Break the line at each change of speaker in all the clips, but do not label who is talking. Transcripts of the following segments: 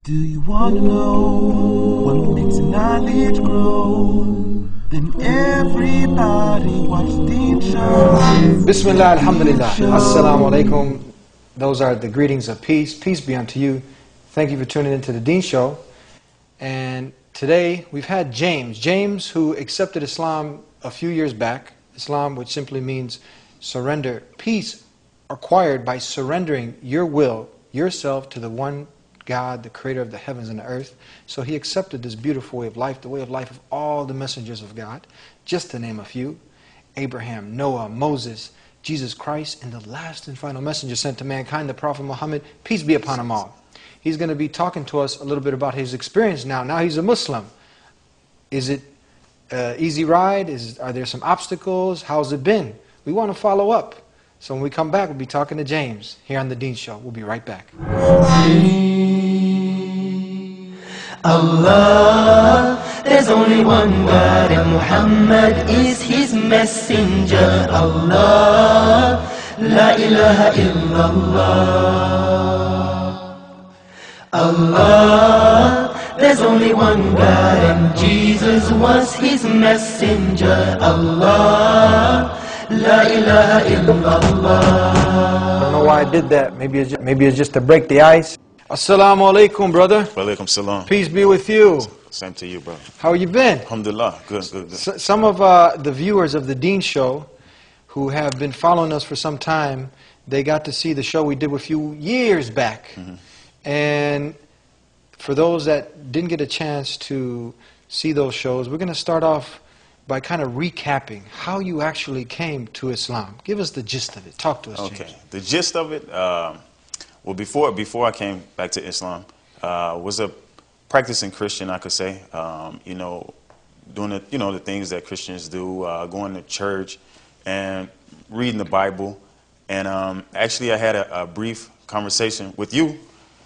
Do you want to know what makes knowledge grow? Then everybody watch Deen Show.
Bismillah, alhamdulillah. Assalamu alaikum. Those are the greetings of peace. Peace be unto you. Thank you for tuning into the Deen Show. And today we've had James who accepted Islam a few years back. Islam, which simply means surrender. Peace acquired by surrendering your will, yourself, to the one God, the creator of the heavens and the earth. So he accepted this beautiful way of life, the way of life of all the messengers of God, just to name a few: Abraham, Noah, Moses, Jesus Christ, and the last and final messenger sent to mankind, the Prophet Muhammad, peace be upon him all. He's going to be talking to us a little bit about his experience now. Now he's a Muslim. Is it easy ride? Are there some obstacles? How's it been? We want to follow up. So when we come back, we'll be talking to James here on the Deen Show. We'll be right back.
Allah, there's only one God and Muhammad is his messenger. Allah, la ilaha illallah. Allah, there's only one God and Jesus was his messenger. Allah, la ilaha illallah.
I don't know why I did that. Maybe it's just to break the ice. Assalamu alaikum, brother.
Wa alaikum salam.
Peace be with you.
Same to you, brother.
How you been?
Alhamdulillah. Good.
Some of the viewers of the Deen Show who have been following us for some time, they got to see the show we did a few years back.
Mm-hmm.
And for those that didn't get a chance to see those shows, we're going to start off by kind of recapping how you actually came to Islam. Give us the gist of it. Talk to us, James.
Okay. The gist of it, well, before I came back to Islam, was a practicing Christian, I could say. Doing the things that Christians do, going to church and reading the Bible. And actually, I had a brief conversation with you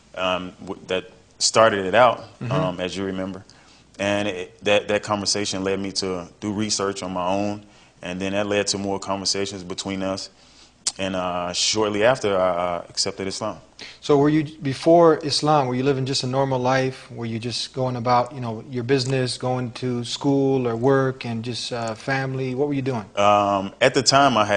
that started it out, as you remember. And that conversation led me to do research on my own, and then that led to more conversations between us. And shortly after, I accepted Islam.
So were you, before Islam, were you living just a normal life? Were you just going about, your business, going to school or work, and just family? What were you doing?
At the time, I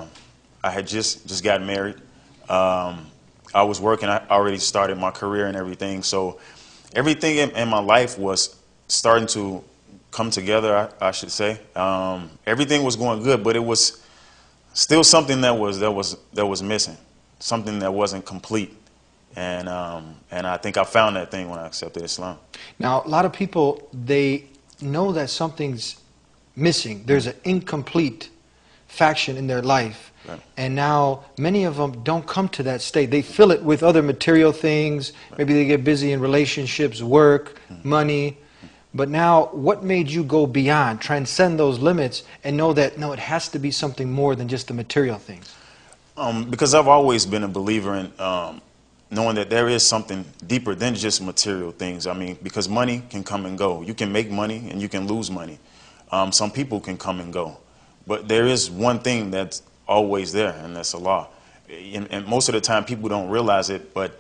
had just gotten married. I was working. I already started my career and everything. So everything in my life was starting to come together, I should say. Everything was going good, but it was still something that was missing, something that wasn't complete, and I think I found that thing when I accepted Islam.
Now, a lot of people, they know that something's missing. There's an incomplete faction in their life,
right.
And now many of them don't come to that state. They fill it with other material things.
Right.
Maybe they get busy in relationships, work, money. But now, what made you go beyond, transcend those limits, and know that, no, it has to be something more than just the material things?
Because I've always been a believer in knowing that there is something deeper than just material things. I mean, because money can come and go. You can make money and you can lose money. Some people can come and go. But there is one thing that's always there, and that's Allah. And most of the time, people don't realize it, but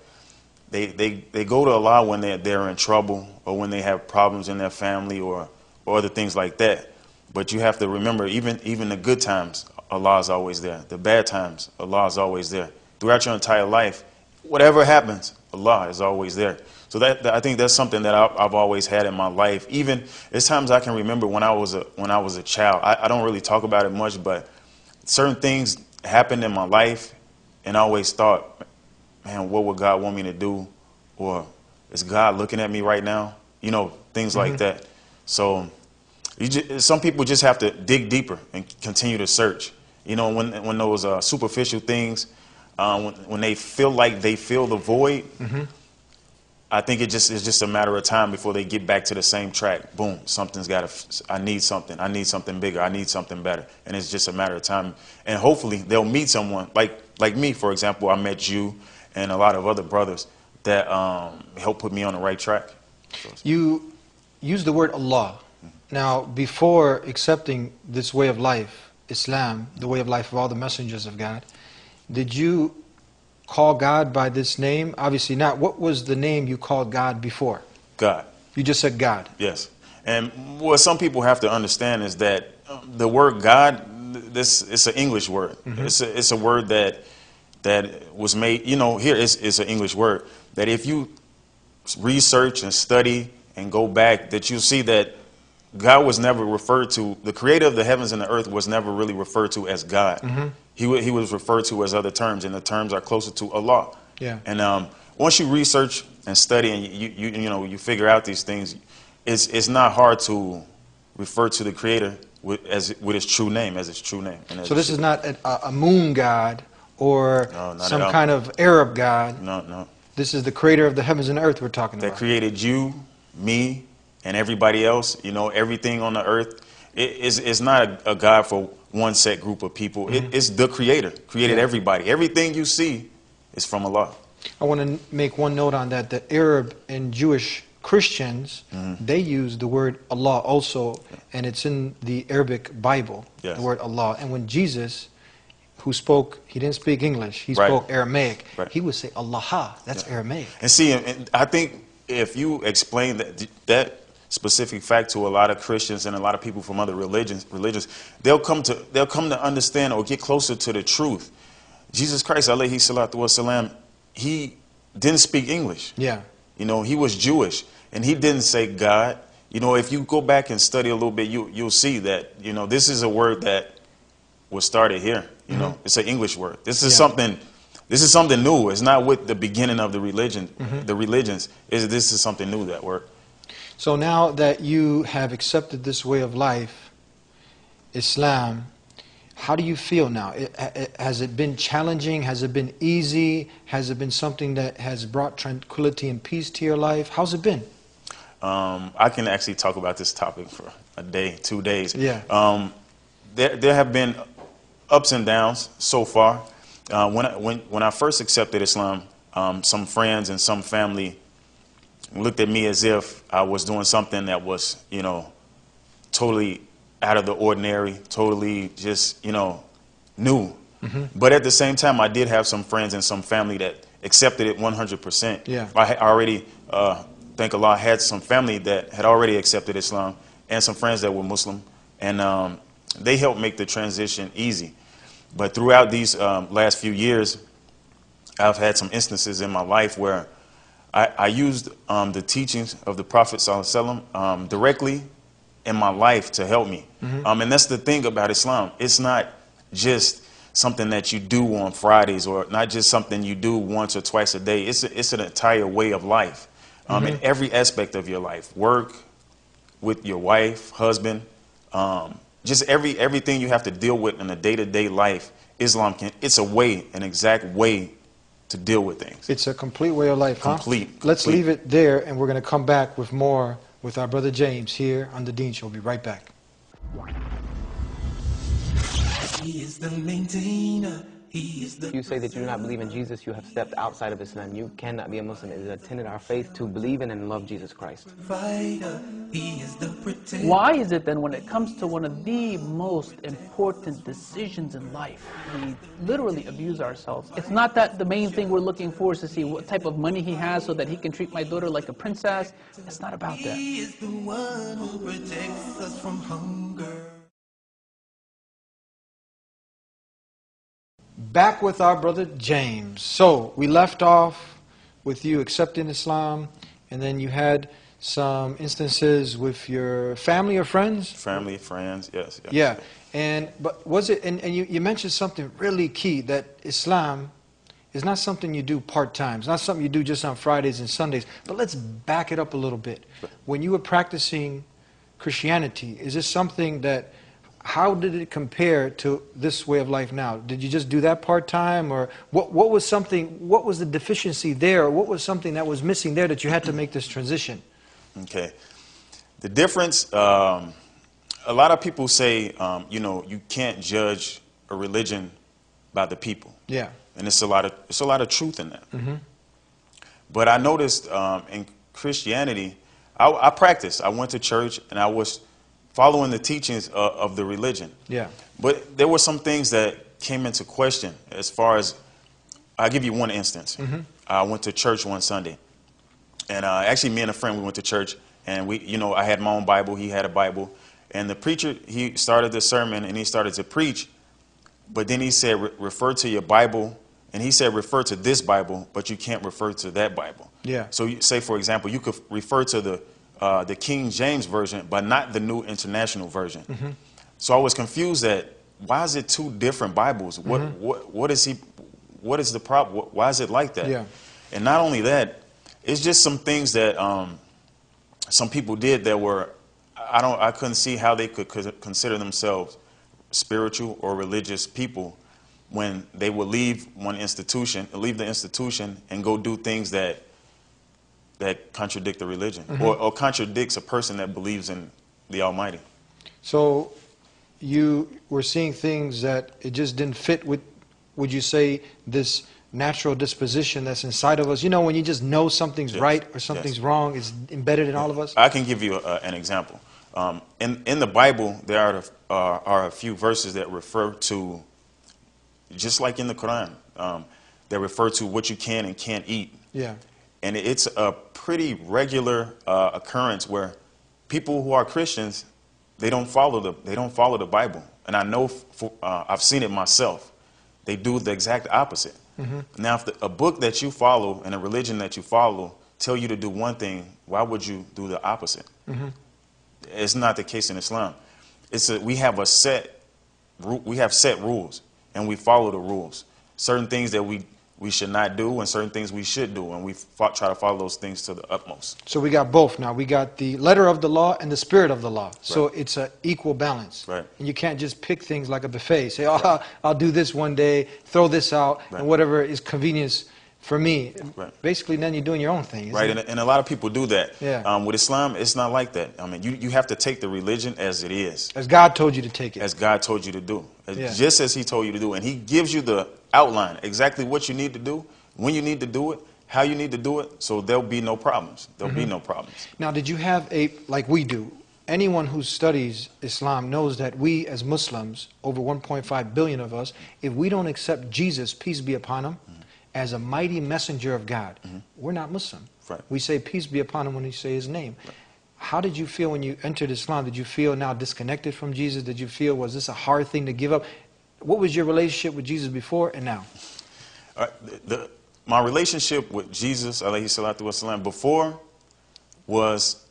they go to Allah when they're in trouble, or when they have problems in their family, or other things like that. But you have to remember, even the good times, Allah is always there. The bad times, Allah is always there. Throughout your entire life, whatever happens, Allah is always there. So I think that's something that I've always had in my life. Even there's times I can remember when I was a child. I don't really talk about it much, but certain things happened in my life, and I always thought, man, what would God want me to do? Or is God looking at me right now? Things like that. So some people just have to dig deeper and continue to search. When those superficial things, when they feel like they fill the void, I think it's just a matter of time before they get back to the same track. Boom, I need something bigger, I need something better. And it's just a matter of time. And hopefully they'll meet someone like me, for example. I met you and a lot of other brothers that helped put me on the right track.
You use the word Allah. Now, before accepting this way of life, Islam, the way of life of all the messengers of God, did you call God by this name? Obviously not. What was the name you called God before?
God.
You just said God.
Yes. And what some people have to understand is that the word God, it's an English word. It's a word that was made, you know, here it's an English word that if you research and study and go back, that you'll see that God was never referred to, the creator of the heavens and the earth was never really referred to as God. He was referred to as other terms, and the terms are closer to Allah.
Yeah.
And once you research and study and you know, you figure out these things, it's not hard to refer to the creator with his true name, as his true name. And
So this is not a moon god or
not
some
at all.
kind of Arab god.
No.
This is the creator of the heavens and earth we're talking
That
about.
created you, me, and everybody else, you know, everything on the earth. It's not a God for one set group of people. It's the creator, created everybody. Everything you see is from Allah.
I want to make one note on that. The Arab and Jewish Christians, they use the word Allah also, and it's in the Arabic Bible,
Yes.
the word Allah. And when Jesus, who spoke, he didn't speak English, he
Right.
spoke Aramaic,
Right.
he would say Allah, that's Aramaic.
And see, and I think if you explain that specific fact to a lot of Christians and a lot of people from other religions, they'll come to understand or get closer to the truth. Jesus Christ, alayhi salatu wasalam, he didn't speak English.
Yeah.
You know, he was Jewish, and he didn't say God. You know, if you go back and study a little bit, you'll see that, you know, this is a word that was started here. You know, it's an English word. This is something new. It's not with the beginning of the religion, the religions. This is something new, that word.
So now that you have accepted this way of life, Islam, how do you feel now? Has it been challenging? Has it been easy? Has it been something that has brought tranquility and peace to your life? How's it been?
I can actually talk about this topic for a day, 2 days.
Yeah.
There have been ups and downs so far. When I first accepted Islam, some friends and some family looked at me as if I was doing something that was, you know, totally out of the ordinary, totally just, you know, new. But at the same time, I did have some friends and some family that accepted it 100%.
Yeah.
I already, thank Allah, had some family that had already accepted Islam and some friends that were Muslim. And they helped make the transition easy. But throughout these last few years, I've had some instances in my life where I used the teachings of the Prophet ﷺ directly in my life to help me. And that's the thing about Islam. It's not just something that you do on Fridays or not just something you do once or twice a day. It's an entire way of life in every aspect of your life. Work, with your wife, husband, just everything you have to deal with in a day-to-day life. Islam it's a way, an exact way to deal with things.
It's a complete way of life, huh?
Complete.
Let's leave it there, and we're going to come back with more with our brother James here on The Dean Show. We'll be right back.
He is the maintainer. He is the
You say that you do not believe in Jesus, you have stepped outside of Islam. You cannot be a Muslim. It is a tenet of our faith to believe in and love Jesus Christ.
provider. He is the protector.
Why is it then when it comes to one of the most important decisions in life, we literally abuse ourselves? It's not that the main thing we're looking for is to see what type of money he has so that he can treat my daughter like a princess. It's not about that.
He is the one who protects us from hunger.
Back with our brother James. So we left off with you accepting Islam, and then you had some instances with your family or friends.
Family, friends, yes.
Yeah, but was it? And you mentioned something really key, that Islam is not something you do part-time. It's not something you do just on Fridays and Sundays. But let's back it up a little bit. When you were practicing Christianity, is this something that? How did it compare to this way of life now? Did you just do that part-time, or what was something? What was the deficiency there? Or what was something that was missing there that you had to make this transition?
Okay. The difference, a lot of people say, you know, you can't judge a religion by the people.
Yeah.
And it's a lot of truth in that. But I noticed in Christianity, I practiced. I went to church and I was following the teachings of the religion.
Yeah.
But there were some things that came into question as far as I'll give you one instance. I went to church one Sunday, and actually me and a friend, we went to church, and I had my own Bible, he had a Bible, and the preacher, he started the sermon and he started to preach, but then he said, refer to your Bible, and he said, refer to this Bible, but you can't refer to that Bible.
Yeah.
So you say, for example, you could refer to the King James Version, but not the New International Version. So I was confused that why is it two different Bibles? What is the problem? Why is it like that?
Yeah.
And not only that, it's just some things that some people did that were, I couldn't see how they could consider themselves spiritual or religious people when they would leave the institution and go do things that contradict the religion or contradicts a person that believes in the Almighty.
So you were seeing things that it just didn't fit with, would you say, this natural disposition that's inside of us? You know, when you just know something's right or something's wrong, it's embedded in all of us?
I can give you an example. In the Bible, there are a few verses that refer to, just like in the Quran, that refer to what you can and can't eat.
Yeah.
And it's a pretty regular occurrence where people who are Christians, they don't follow the Bible. And I know I've seen it myself. They do the exact opposite. Now, if a book that you follow and a religion that you follow tell you to do one thing, why would you do the opposite? It's not the case in Islam. We have set rules, and we follow the rules. Certain things that we should not do and certain things we should do, and we try to follow those things to the utmost.
So we got both now. We got the letter of the law and the spirit of the law. So it's an equal balance.
Right.
And you can't just pick things like a buffet. Say, oh, I'll do this one day, throw this out, and whatever is convenience for me. Basically, then you're doing your own thing.
Right, and a lot of people do that.
Yeah.
With Islam, it's not like that. I mean, you have to take the religion as it is.
As God told you to take it.
As God told you to do.
Yeah.
Just as he told you to do. And he gives you the outline, exactly what you need to do, when you need to do it, how you need to do it, so there'll be no problems. There'll be no problems.
Now, did you have like we do, anyone who studies Islam knows that we as Muslims, over 1.5 billion of us, if we don't accept Jesus, peace be upon him, as a mighty messenger of God, we're not Muslim.
Right.
We say peace be upon him when we say his name. Right. How did you feel when you entered Islam? Did you feel now disconnected from Jesus? Did you feel, was this a hard thing to give up? What was your relationship with Jesus before and now?
My relationship with Jesus, alayhi salatu wasalam, before was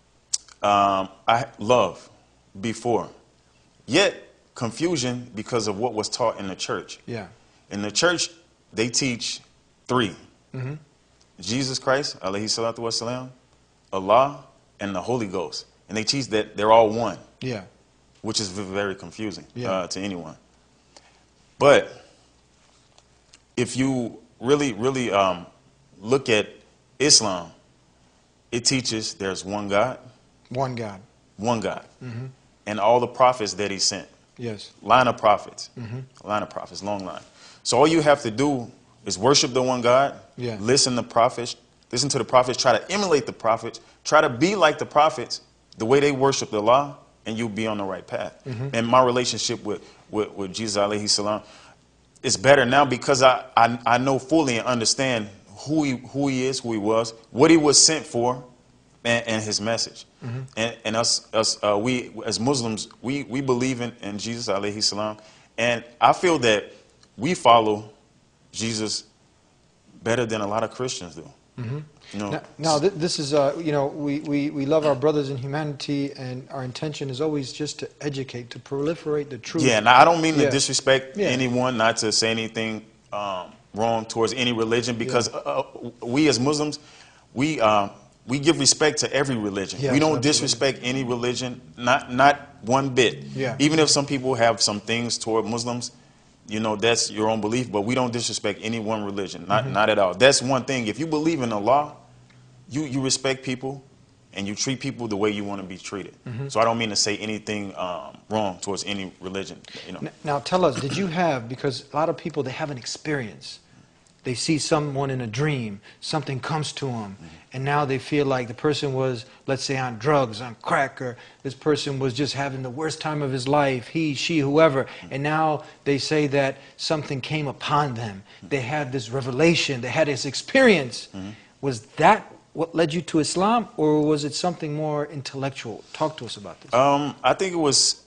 love before. Yet confusion because of what was taught in the church.
Yeah.
In the church, they teach three. Jesus Christ, alayhi salatu wasalam, Allah, and the Holy Ghost. And they teach that they're all one.
Yeah.
Which is very confusing to anyone. But if you really look at Islam, it teaches there's one God.
One God.
One God. And all the prophets that he sent.
Yes.
Line of prophets. Line of prophets, long line. So all you have to do is worship the one God.
Yeah.
Listen to the prophets, try to emulate the prophets, try to be like the prophets, the way they worship the law, and you'll be on the right path. And my relationship with Jesus alayhi salam is better now because I know fully and understand who he is, who he was, what he was sent for, and his message. And we as Muslims, we believe in Jesus alayhi salam, and I feel that we follow Jesus better than a lot of Christians do. You know,
now this is, we love our brothers in humanity, and our intention is always just to educate, to proliferate the truth.
Yeah, now I don't mean to disrespect anyone, not to say anything wrong towards any religion, because we as Muslims, we give respect to every religion.
Yes,
we don't
absolutely.
disrespect any religion, not one bit.
Yeah.
Even if some people have some things toward Muslims, you know, that's your own belief, but we don't disrespect any one religion, not at all. That's one thing. If you believe in Allah, you respect people and you treat people the way you want to be treated. So I don't mean to say anything wrong towards any religion. You know.
Now tell us, did you have, because a lot of people, they have an experience. they see someone in a dream, something comes to them, and now they feel like the person was, let's say, on drugs, on crack, or this person was just having the worst time of his life, he, she, whoever, and now they say that something came upon them. They had this revelation, they had this experience. Was that what led you to Islam, or was it something more intellectual? Talk to us about this.
I think it was,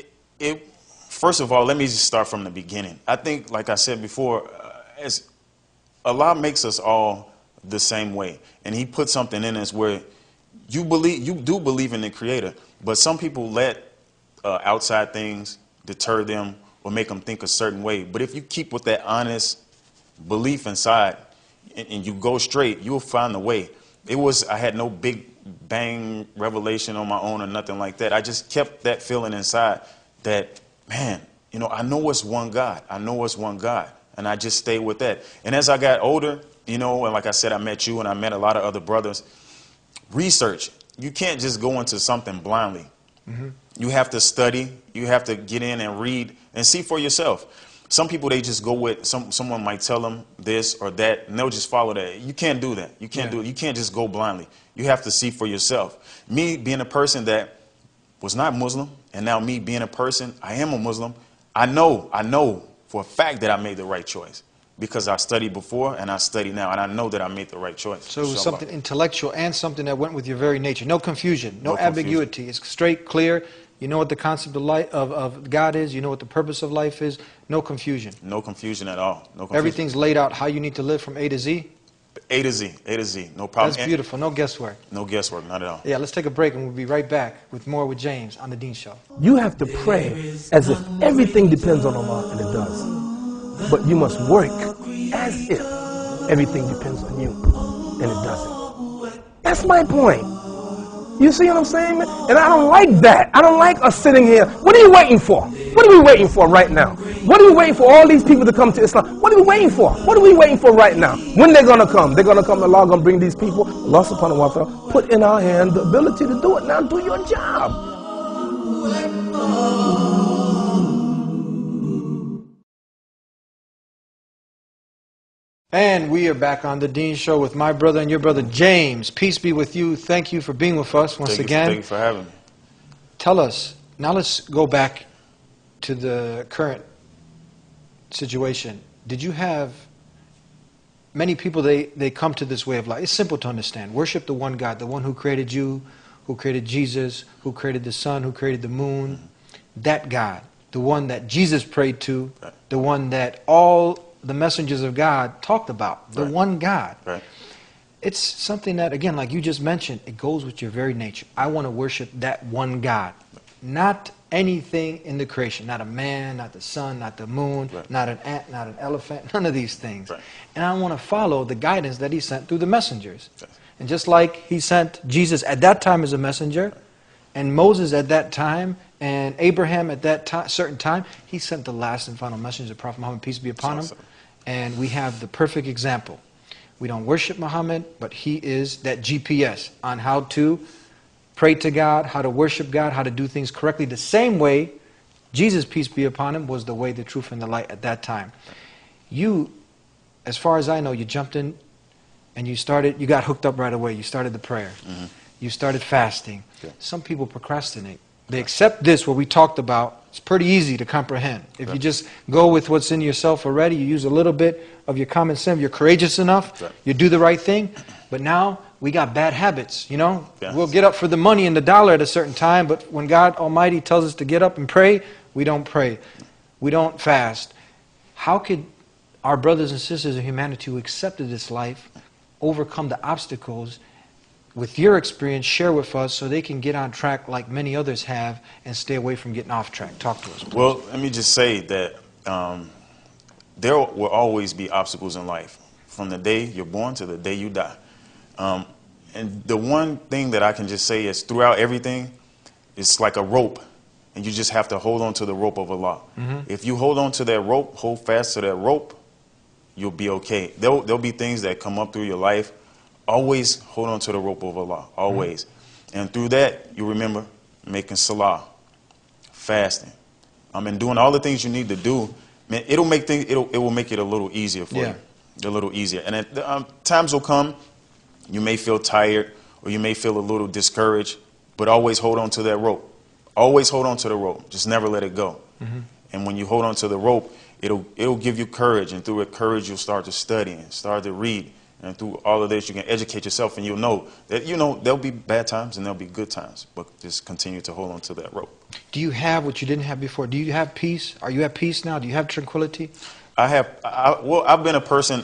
first of all, let me just start from the beginning. I think, like I said before, as Allah makes us all the same way, and He put something in us where you do believe in the Creator, but some people let outside things deter them or make them think a certain way. But if you keep with that honest belief inside and you go straight, you'll find the way. I had no big bang revelation on my own or nothing like that. I just kept that feeling inside that, man, you know, I know it's one God. I know it's one God. And I just stayed with that. And as I got older, you know, and like I said, I met you and I met a lot of other brothers. Research. You can't just go into something blindly. You have to study. You have to get in and read and see for yourself. Some people, they just go with, someone might tell them this or that, and they'll just follow that. You can't do that. You can't do it. You can't just go blindly. You have to see for yourself. Me being a person that was not Muslim, and now me being a person, I am a Muslim, I know for a fact that I made the right choice. Because I studied before and I study now, and I know that I made the right choice.
So it was something intellectual and something that went with your very nature. No confusion, no ambiguity. It's straight, clear. You know what the concept of life, of God is. You know what the purpose of life is. No confusion.
No confusion at all. No confusion.
Everything's laid out how you need to live from A to Z.
A to Z. A to Z. No problem.
That's beautiful. No guesswork.
No guesswork. Not at all.
Yeah, let's take a break and we'll be right back with more with James on The Dean Show.
You have to pray as if everything depends on Allah, and it does. But you must work as if everything depends on you, and it doesn't. That's my point. You see what I'm saying? And I don't like that. I don't like us sitting here. What are you waiting for? What are we waiting for right now? What are we waiting for all these people to come to Islam? What are we waiting for? What are we waiting for right now? When they're going to come? They're going to come. Allah going to bring these people. Allah subhanahu wa ta'ala put in our hand the ability to do it. Now do your job.
And we are back on The Dean Show with my brother and your brother James. Peace be with you. Thank you for being with us once again.
Thank you for having me.
Tell us, now let's go back to the current situation. Did you have many people, they come to this way of life? It's simple to understand. Worship the one God, the one who created you, who created Jesus, who created the sun, who created the moon. That God, the one that Jesus prayed to, the one that all the messengers of God talked about, the one God. It's something that, again, like you just mentioned, it goes with your very nature. I want to worship that one God, not anything in the creation, not a man, not the sun, not the moon, not an ant, not an elephant, none of these things. And I want to follow the guidance that He sent through the messengers. And just like He sent Jesus at that time as a messenger, and Moses at that time, and Abraham at that certain time, He sent the last and final messenger, the Prophet Muhammad, peace be upon him. And we have the perfect example. We don't worship Muhammad, but he is that GPS on how to pray to God, how to worship God, how to do things correctly. The same way Jesus, peace be upon him, was the way, the truth, and the light at that time. You, as far as I know, you jumped in and you got hooked up right away. You started the prayer. You started fasting. Some people procrastinate. They accept this, what we talked about. It's pretty easy to comprehend. If you just go with what's in yourself already, you use a little bit of your common sense, you're courageous enough, you do the right thing. But now we got bad habits, you know. We'll get up for the money and the dollar at a certain time, but when God Almighty tells us to get up and pray, we don't pray. We don't fast. How could our brothers and sisters of humanity who accepted this life overcome the obstacles? With your experience, share with us so they can get on track like many others have and stay away from getting off track. Talk to us, please.
Well, let me just say that there will always be obstacles in life, from the day you're born to the day you die. And the one thing that I can just say is throughout everything, it's like a rope, and you just have to hold on to the rope of Allah. If you hold on to that rope, hold fast to that rope, you'll be okay. There'll be things that come up through your life. Always hold on to the rope of Allah, always. And through that, you remember making salah, fasting, and doing all the things you need to do. Man, it will make it a little easier for you. a little easier. And times will come, you may feel tired or you may feel a little discouraged, but always hold on to that rope. Always hold on to the rope. Just never let it go. And when you hold on to the rope, it'll give you courage, and through it, courage, you'll start to study and start to read. And through all of this, you can educate yourself, and you'll know that, there'll be bad times and there'll be good times, but just continue to hold on to that rope.
Do you have what you didn't have before? Do you have peace? Are you at peace now? Do you have tranquility?
Well, I've been a person,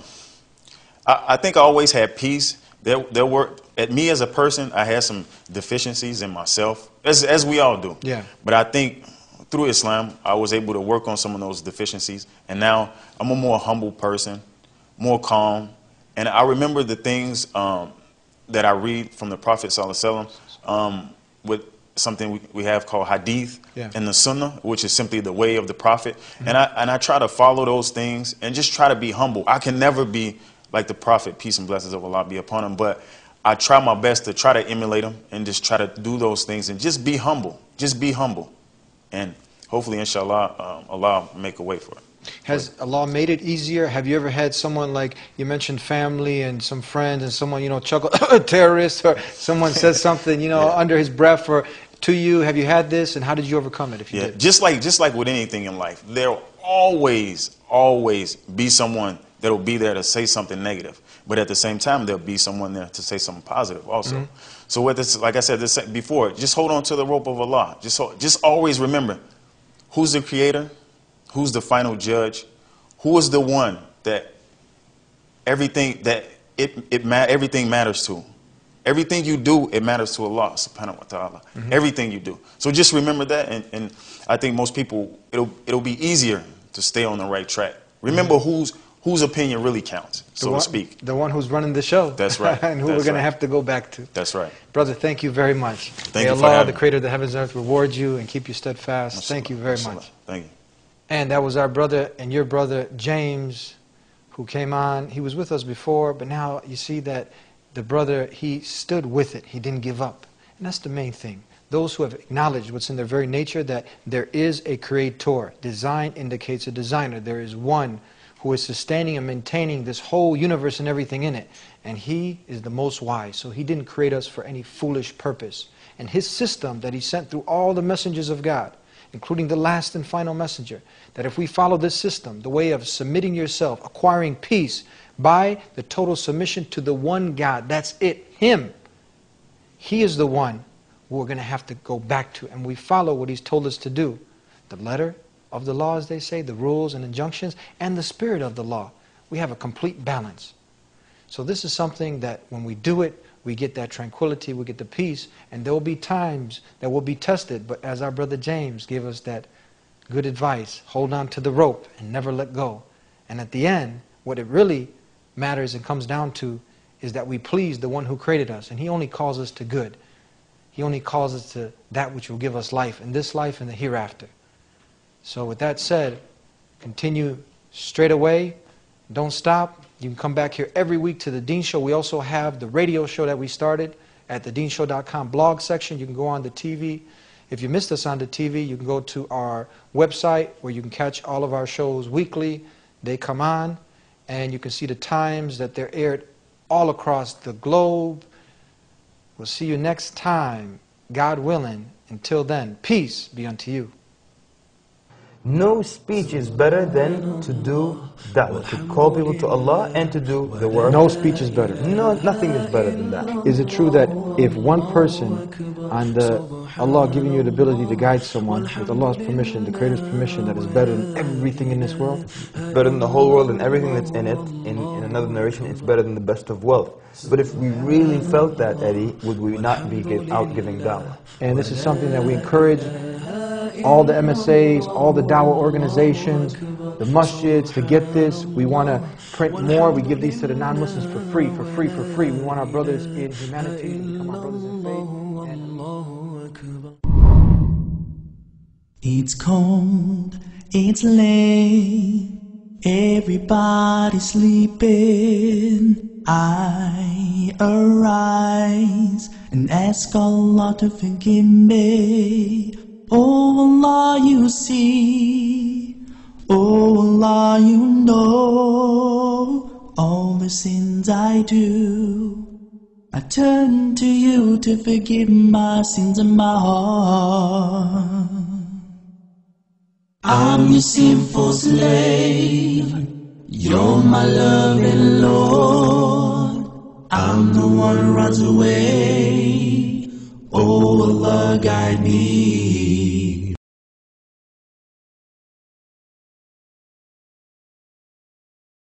I think I always had peace. There were, at me as a person, I had some deficiencies in myself, as we all do.
Yeah.
But I think through Islam, I was able to work on some of those deficiencies. And now I'm a more humble person, more calm. And I remember the things that I read from the Prophet ﷺ, with something we have called hadith and the sunnah, which is simply the way of the Prophet. And I try to follow those things and just try to be humble. I can never be like the Prophet, peace and blessings of Allah be upon him, but I try my best to try to emulate him and just try to do those things and just be humble. Just be humble. And hopefully, inshallah, Allah will make a way for it.
Has Allah made it easier? Have you ever had someone, like you mentioned, family and some friends, and someone, chuckle, terrorist, or someone says something, under his breath or to you? Have you had this, and how did you overcome it if you did?
Just like with anything in life, there'll always be someone that'll be there to say something negative. But at the same time, there'll be someone there to say something positive also. So with this, like I said before, just hold on to the rope of Allah. Just always remember, who's the creator? Who's the final judge? Who is the one that everything matters to? Everything you do, it matters to Allah subhanahu wa ta'ala. Everything you do. So just remember that, and I think most people, it'll be easier to stay on the right track. Remember whose opinion really counts, so to speak.
The one who's running the show.
That's right.
And who we're going to have to go back to.
That's right.
Brother, thank you very much.
Thank you
Allah,
for having
the creator of the heavens and earth, reward you and keep you steadfast. Thank you very much.
Thank you.
And that was our brother and your brother, James, who came on. He was with us before, but now you see that the brother, he stood with it. He didn't give up. And that's the main thing. Those who have acknowledged what's in their very nature, that there is a creator. Design indicates a designer. There is one who is sustaining and maintaining this whole universe and everything in it. And he is the most wise. So he didn't create us for any foolish purpose. And his system that he sent through all the messengers of God, including the last and final messenger, that if we follow this system, the way of submitting yourself, acquiring peace by the total submission to the one God, that's it, Him. He is the one we're going to have to go back to, and we follow what He's told us to do. The letter of the law, as they say, the rules and injunctions, and the spirit of the law. We have a complete balance. So this is something that when we do it, we get that tranquility, we get the peace, and there will be times that we'll be tested. But as our brother James gave us that good advice, hold on to the rope and never let go. And at the end, what it really matters and comes down to is that we please the one who created us. And He only calls us to good. He only calls us to that which will give us life in this life and the hereafter. So with that said, continue straight away. Don't stop. You can come back here every week to the Deen Show. We also have the radio show that we started at the deenshow.com blog section. You can go on the TV. If you missed us on the TV, you can go to our website where you can catch all of our shows weekly. They come on, and you can see the times that they're aired all across the globe. We'll see you next time, God willing. Until then, peace be unto you.
No speech is better than to do da'wah, to call people to Allah and to do the work.
No speech is better.
No, nothing is better than that.
Is it true that if one person, Allah giving you the ability to guide someone with Allah's permission, the Creator's permission, that is better than everything in this world?
It's better than the whole world and everything that's in it. In another narration, it's better than the best of wealth. But if we really felt that, Eddie, would we not be out giving da'wah?
And this is something that we encourage all the MSAs, all the da'wah organizations, the masjids to get this. We want to print more. We give these to the non-Muslims for free. We want our brothers in humanity to become our brothers in faith.
It's cold, it's late, everybody's sleeping. I arise and ask Allah to forgive me. Oh Allah, you see, oh Allah, you know. all the sins I do. I turn to you to forgive my sins and my heart. I'm your sinful slave, you're my loving Lord. I'm the one who runs away, oh Allah, guide me.